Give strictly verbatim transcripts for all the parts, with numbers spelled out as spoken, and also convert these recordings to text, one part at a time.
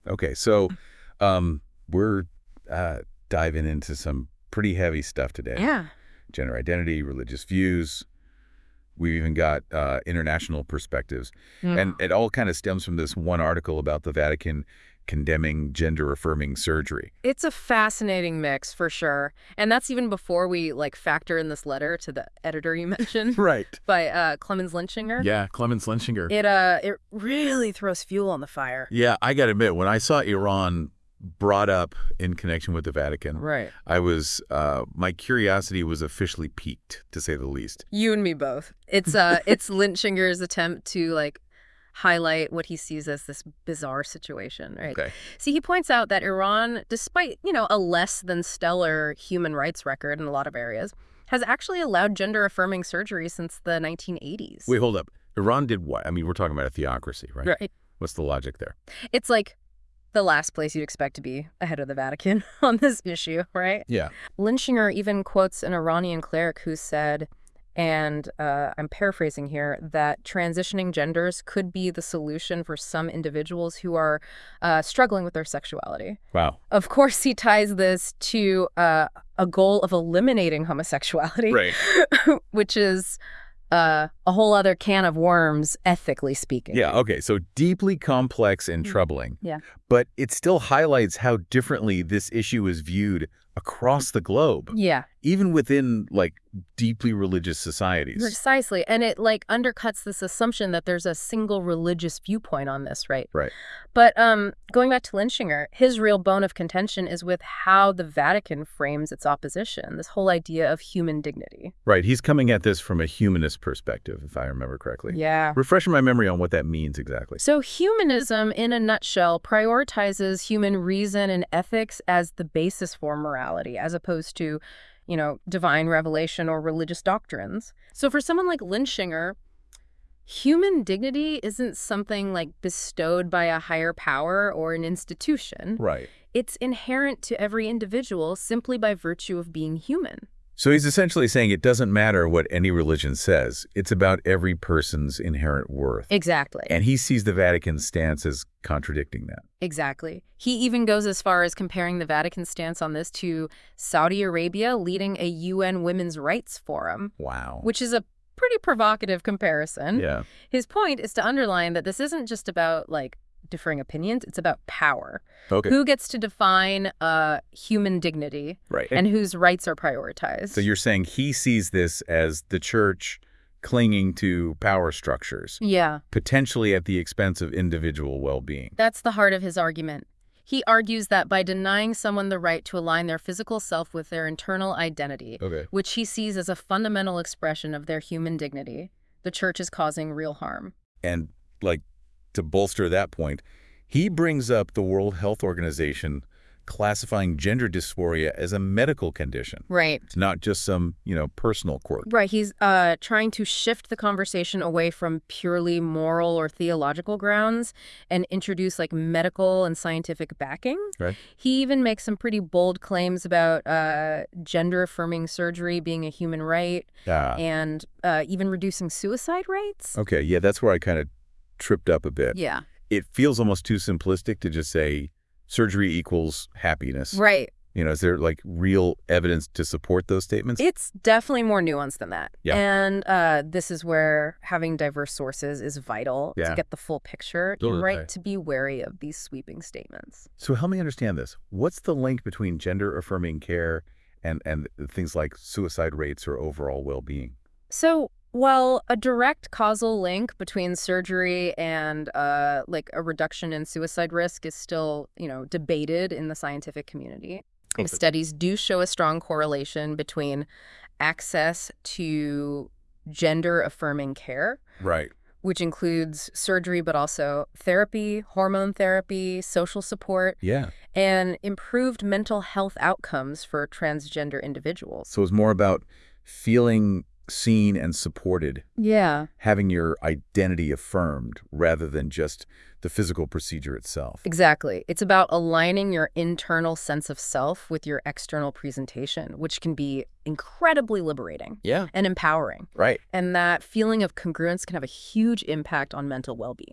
Okay, so um, we're uh, diving into some pretty heavy stuff today. Yeah. Gender identity, religious views. We've even got uh, international perspectives. And Ugh. it all kind of stems from this one article about the Vatican condemning gender-affirming surgery. It's a fascinating mix for sure. And that's even before we like factor in this letter to the editor you mentioned Right. by uh, Clemens Linschinger. Yeah, Clemens Linschinger. It uh it really throws fuel on the fire. Yeah, I got to admit, when I saw Iran brought up in connection with the Vatican, Right. I was, uh, my curiosity was officially piqued, to say the least. You and me both. It's uh it's Linschinger's attempt to like highlight what he sees as this bizarre situation, right? Okay. See, he points out that Iran, despite, you know, a less than stellar human rights record in a lot of areas, has actually allowed gender-affirming surgery since the nineteen eighties. Wait, hold up. Iran did what? I mean, we're talking about a theocracy, right? Right. What's the logic there? It's like the last place you'd expect to be ahead of the Vatican on this issue, right? Yeah. Linschinger even quotes an Iranian cleric who said, and uh, I'm paraphrasing here, that transitioning genders could be the solution for some individuals who are uh, struggling with their sexuality. Wow. Of course, he ties this to uh, a goal of eliminating homosexuality, Right. which is uh, a whole other can of worms, ethically speaking. Yeah, okay, so deeply complex and troubling. Yeah. But it still highlights how differently this issue is viewed across the globe, Yeah. even within, like, deeply religious societies. Precisely. And it like undercuts this assumption that there's a single religious viewpoint on this, right? Right. But um, going back to Linschinger, his real bone of contention is with how the Vatican frames its opposition, this whole idea of human dignity. Right, he's coming at this from a humanist perspective, if I remember correctly. Yeah. Refreshing my memory on what that means exactly. So humanism, in a nutshell, prioritizes human reason and ethics as the basis for morality, as opposed to, you know, divine revelation or religious doctrines. So for someone like Linschinger, human dignity isn't something like bestowed by a higher power or an institution. Right. It's inherent to every individual simply by virtue of being human. So he's essentially saying it doesn't matter what any religion says. It's about every person's inherent worth. Exactly. And he sees the Vatican's stance as contradicting that. Exactly. He even goes as far as comparing the Vatican stance on this to Saudi Arabia leading a U N Women's Rights Forum. Wow. Which is a pretty provocative comparison. Yeah. His point is to underline that this isn't just about, like, differing opinions. It's about power. Okay. Who gets to define uh, human dignity Right. and whose rights are prioritized. So you're saying he sees this as the church clinging to power structures, Yeah. potentially at the expense of individual well-being. That's the heart of his argument. He argues that by denying someone the right to align their physical self with their internal identity, Okay. which he sees as a fundamental expression of their human dignity, the church is causing real harm. And, like, to bolster that point, he brings up the World Health Organization classifying gender dysphoria as a medical condition. Right. It's not just some, you know, personal quirk. Right. He's uh, trying to shift the conversation away from purely moral or theological grounds and introduce like medical and scientific backing. Right. He even makes some pretty bold claims about uh, gender-affirming surgery being a human right Ah. and uh, even reducing suicide rates. Okay, yeah, that's where I kind of tripped up a bit. Yeah. It feels almost too simplistic to just say surgery equals happiness. Right. You know, is there like real evidence to support those statements? It's definitely more nuanced than that. Yeah. And uh, this is where having diverse sources is vital Yeah. to get the full picture. Totally. You're right to be wary of these sweeping statements. So help me understand this. What's the link between gender-affirming care and, and things like suicide rates or overall well-being? So, while a direct causal link between surgery and uh, like a reduction in suicide risk is still, you know, debated in the scientific community, Okay. studies do show a strong correlation between access to gender-affirming care, Right. which includes surgery, but also therapy, hormone therapy, social support, Yeah. and improved mental health outcomes for transgender individuals. So it's more about feeling seen and supported, Yeah. having your identity affirmed rather than just the physical procedure itself. Exactly. It's about aligning your internal sense of self with your external presentation, which can be incredibly liberating Yeah. and empowering. Right. And that feeling of congruence can have a huge impact on mental well-being.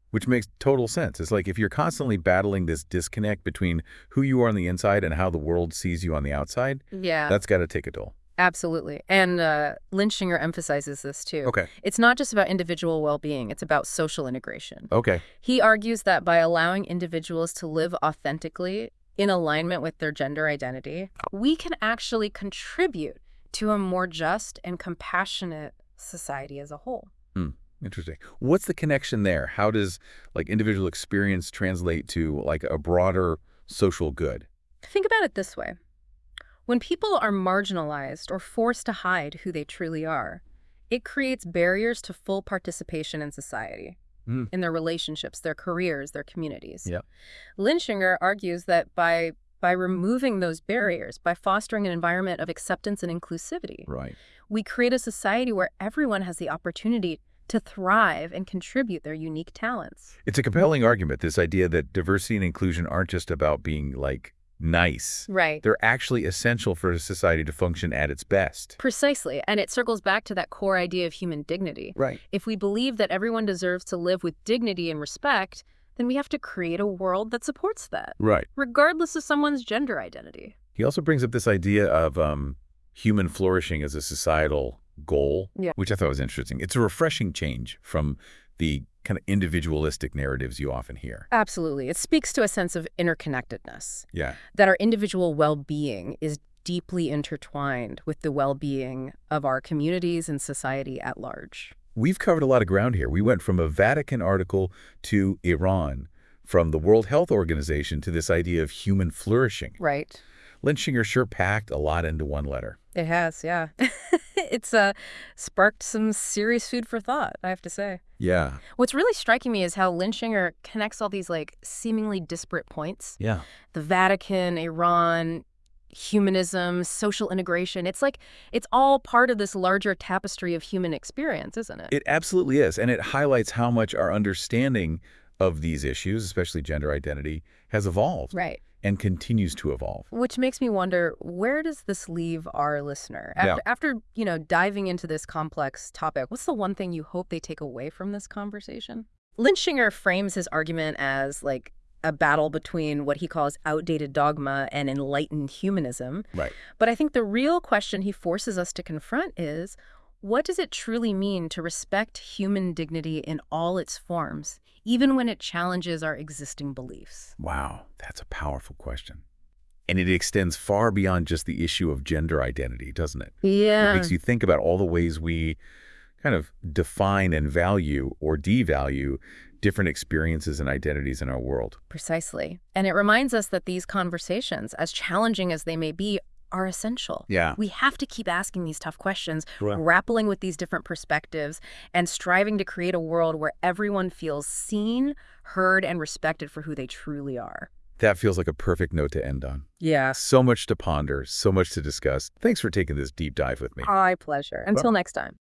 Which makes total sense. It's like if you're constantly battling this disconnect between who you are on the inside and how the world sees you on the outside, Yeah. that's got to take a toll. Absolutely. And uh, Linschinger emphasizes this too. Okay. It's not just about individual well-being, it's about social integration. Okay. He argues that by allowing individuals to live authentically in alignment with their gender identity, we can actually contribute to a more just and compassionate society as a whole. Hmm. Interesting. What's the connection there? How does like individual experience translate to like a broader social good? Think about it this way. When people are marginalized or forced to hide who they truly are, it creates barriers to full participation in society, Mm. in their relationships, their careers, their communities. Yep. Linschinger argues that by by removing those barriers, by fostering an environment of acceptance and inclusivity, Right. we create a society where everyone has the opportunity to thrive and contribute their unique talents. It's a compelling argument, this idea that diversity and inclusion aren't just about being like nice. Right. They're actually essential for a society to function at its best. Precisely. And it circles back to that core idea of human dignity. Right. If we believe that everyone deserves to live with dignity and respect, then we have to create a world that supports that, Right. regardless of someone's gender identity. He also brings up this idea of um, human flourishing as a societal goal, Yeah. which I thought was interesting. It's a refreshing change from the kind of individualistic narratives you often hear. Absolutely. It speaks to a sense of interconnectedness, Yeah. that our individual well-being is deeply intertwined with the well-being of our communities and society at large. We've covered a lot of ground here. We went from a Vatican article to Iran, from the World Health Organization to this idea of human flourishing. Right. Linschinger sure packed a lot into one letter. It has, yeah. It's uh, sparked some serious food for thought, I have to say. Yeah. What's really striking me is how Linschinger connects all these like seemingly disparate points. Yeah. The Vatican, Iran, humanism, social integration. It's like it's all part of this larger tapestry of human experience, isn't it? It absolutely is. And it highlights how much our understanding of these issues, especially gender identity, has evolved. Right. And continues to evolve. Which makes me wonder, where does this leave our listener? After, Yeah. after, you know, diving into this complex topic, what's the one thing you hope they take away from this conversation? Linschinger frames his argument as like a battle between what he calls outdated dogma and enlightened humanism. Right. But I think the real question he forces us to confront is, what does it truly mean to respect human dignity in all its forms, even when it challenges our existing beliefs? Wow, that's a powerful question. And it extends far beyond just the issue of gender identity, doesn't it? Yeah. It makes you think about all the ways we kind of define and value or devalue different experiences and identities in our world. Precisely. And it reminds us that these conversations, as challenging as they may be, are essential. Yeah. We have to keep asking these tough questions, Right. grappling with these different perspectives, and striving to create a world where everyone feels seen, heard, and respected for who they truly are. That feels like a perfect note to end on. Yeah. So much to ponder, so much to discuss. Thanks for taking this deep dive with me. My pleasure. Until next time.